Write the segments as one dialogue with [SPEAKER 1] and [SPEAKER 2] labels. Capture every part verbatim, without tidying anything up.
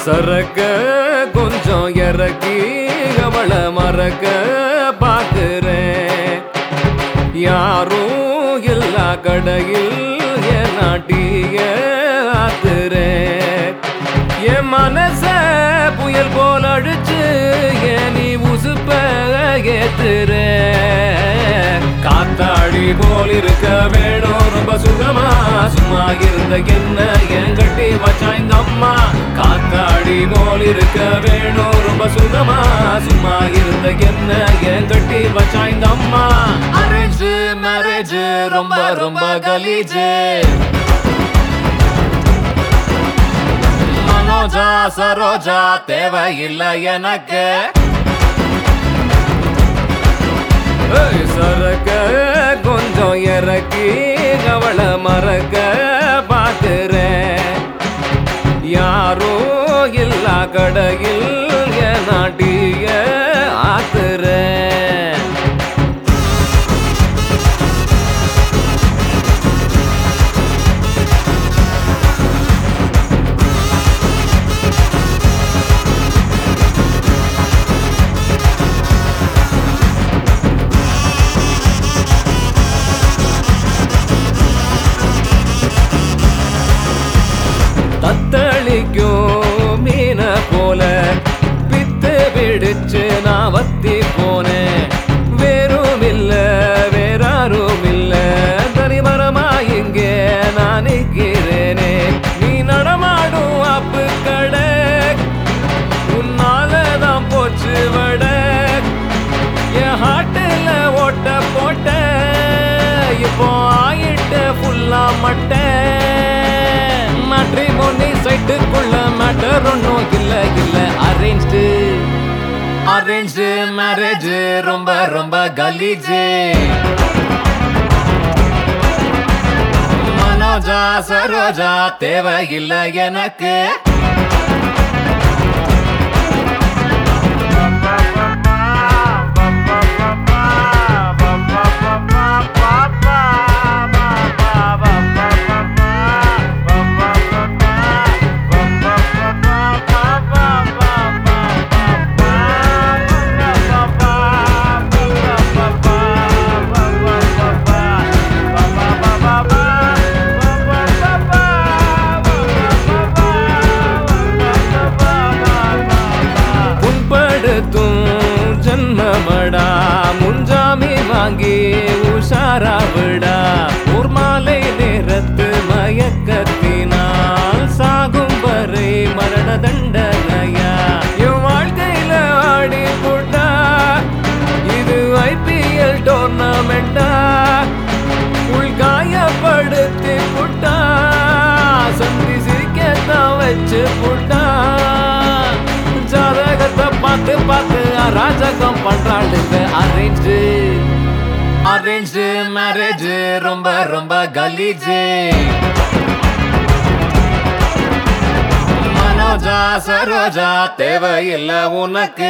[SPEAKER 1] சரக்க கொஞ்சம் இறக்கி அவளை மறக்க பாக்குறேன். யாரும் எல்லா கடையில் என் நாட்டிய ஆத்துறேன். என் மனச புயல் போல் அடிச்சு ஏன் நீ உசுப்ப ஏத்துற. காத்தாடி போல் இருக்க வேணும் ரொம்ப சுகமா, சும்மா இருந்த என்ன ஏன் கட்டி வச்சா இந்த அம்மா. காத்தாடி போல் இருக்க வேணும் ரொம்ப சுகமா, சும்மா இருந்த என்ன ஏன் கட்டி வச்சா இந்த அம்மா. அரேஞ்சு மேரேஜ் ரொம்ப ரொம்ப கலீஜு. மனோஜா சரோஜா தேவையில்லை எனக்கு. சரக்க கொஞ்சம் இறக்கி அவளை மறக்க பாக்குறேன். யாரோ இல்லா கடையில் என் நாட்டிய ஆத்துறேன். தத்தளிக்கும் மீன போல பித்து பிடிச்சு நான் வத்தி போனேன். வேறும் இல்ல வேறாரும் இல்ல தனிமரமா இங்கே நான் நிற்கிறேனே. நீ நடமாடும் அப்பு கடை உன்னாலதான் போச்சு வட. என் ஹாட்டுல ஓட்ட போட்ட இப்போ ஆயிட்ட ஃபுல்லா மட்ட. மேட்ரிமோனி சைட்டுக்குள்ள மேட்டர் ஒன்னும் இல்ல இல்ல. அரேஞ்சு அரேஞ்சு மேரேஜ் ரொம்ப ரொம்ப கலீஜு. மனோஜா சரோஜா தேவையில்லை எனக்கு. ஜன்மமடா முன்ஜாமி வாங்கி உஷாரா விடா. ஒரு மாலை நேரத்து மயக்கத்தினால் சாகும் வரை மரண தண்டனையா. என் வாழ்க்கையில ஆடி போட்டா இது ஐபிஎல் டோர்னமெண்டா. உள்காயப்படுத்தி புட்டா சந்தி சிரிக்கத்தான் வச்சு புட்டா. ஜாதகத்தை பார்த்து பார்த்து ராஜகம் பண்றாளுங்க. அரேஞ்சு அரேஞ்சு மேரேஜ் ரொம்ப ரொம்ப கலீஜு. மனோஜா சரோஜா தேவையில்லை உனக்கு.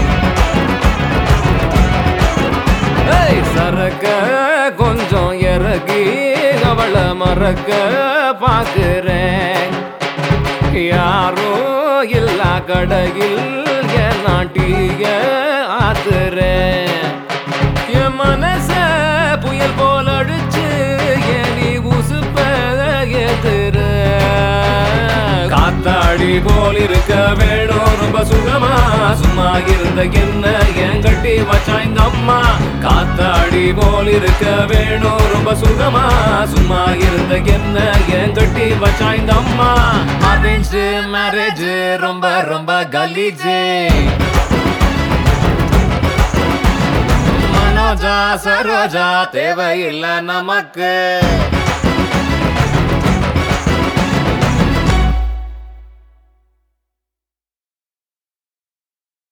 [SPEAKER 1] சரக்க கொஞ்சம் இறக்கி அவளை மறக்க பாக்குறேன். யாரோ எல்லா கடையில் என் நாட்டிய ஆத்துறேன். என் மனச புயல் போல் அடிச்சு ஏன் நீ உசுப்ப ஏத்துற. காத்தாடி போல் இருக்க வேணும் ரொம்ப சுகமா, சும்மா இருந்த என்ன ஏன் கட்டி வச்சா இந்த அம்மா. காத்தாடி போல் இருக்க வேணும் ரொம்ப சுகமா, சும்மா இருந்த என்ன ஏன் கட்டி வச்சா இந்த அம்மா. அரேஞ்சு மேரேஜ் ரொம்ப ரொம்ப கலீஜு. மனோஜா சரோஜா தேவையில்லை நமக்கு.